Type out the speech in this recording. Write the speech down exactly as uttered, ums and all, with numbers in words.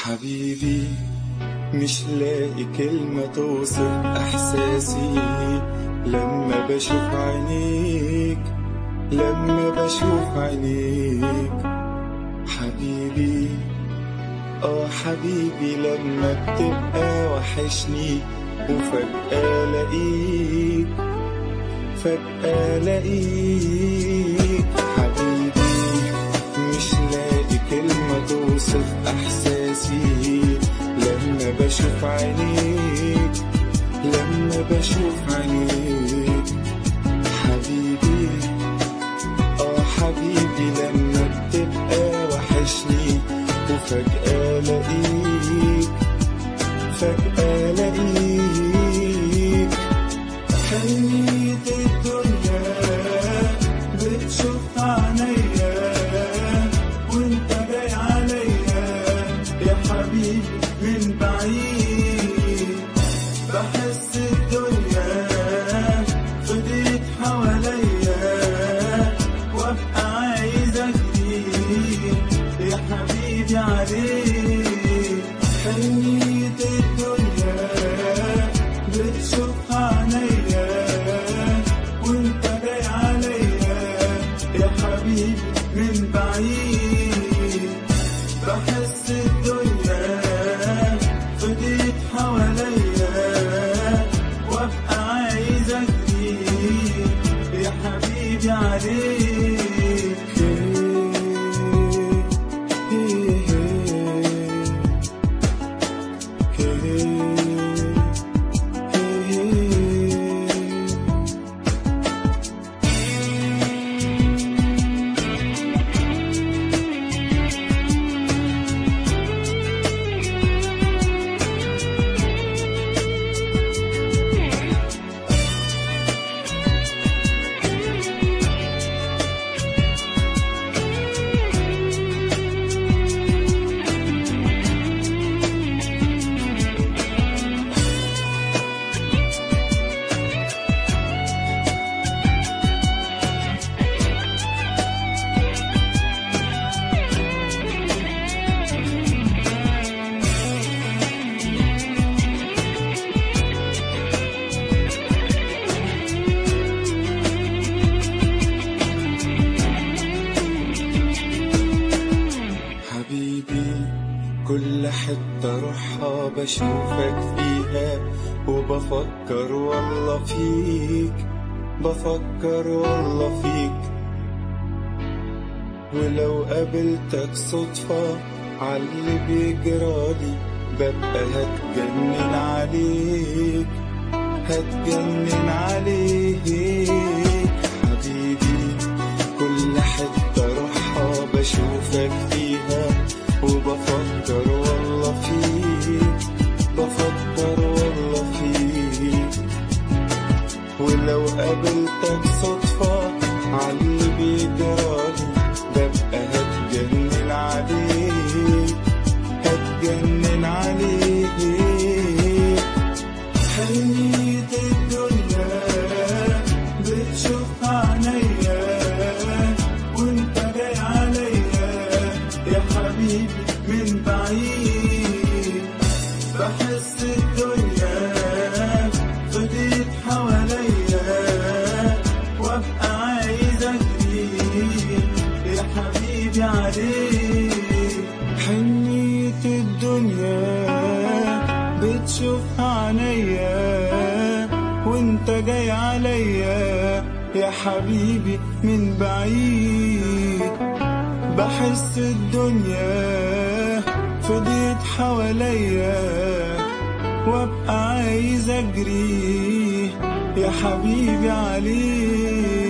حبيبي مش لاقي كلمة توصف إحساسي لما بشوف عينيك، لما بشوف عينيك حبيبي. آه حبيبي لما بتبقى وحشني وفجأة لاقيك، فجأة لاقيك حبيبي. مش لاقي كلمة توصف إحساسي لما بشوف عينيك، لما بشوف عينيك حبيبي. آه حبيبي لما بتبقى وحشني وفجأة لاقيك، فجأة لاقيك. حنيت الدنيا بتشوف عينيا وانت جاي عليا يا حبيبي من بعيد. بحس الدنيا فضيت حواليا وابقى عايز اجري يا حبيبي عليك. حنيت الدنيا بتشوف عينيا وانت جاي عليا يا حبيبي من بعيد. بحس الدنيا فضيت حواليا وابقى عايز اجري يا حبيبي عليك. كل حتة روحها بشوفك فيها وبفكر والله فيك، بفكر والله فيك. ولو قابلتك صدفة عاللي بيجرالي ببقى هتجنن عليك، هتجنن عليك حبيبي. كل حتة روحها بشوفك فيها وبفكر والله فيك، بفكر والله فيك. ولو قابلتك صدفة عاللي بيجرالي ببقى هتجنن عليك، هتجنن عليك. حنيت الدنيا بتشوف عينيا وانت جاي عليا يا حبيبي من بعيد. بحس الدنيا فضيت حواليا وابقى عايز اجري يا حبيبي عليك. حنيت الدنيا بتشوف عينيا وانت جاي عليا يا حبيبي من بعيد. بحس الدنيا فضيت حواليا وابقى عايز اجري يا حبيبي عليك.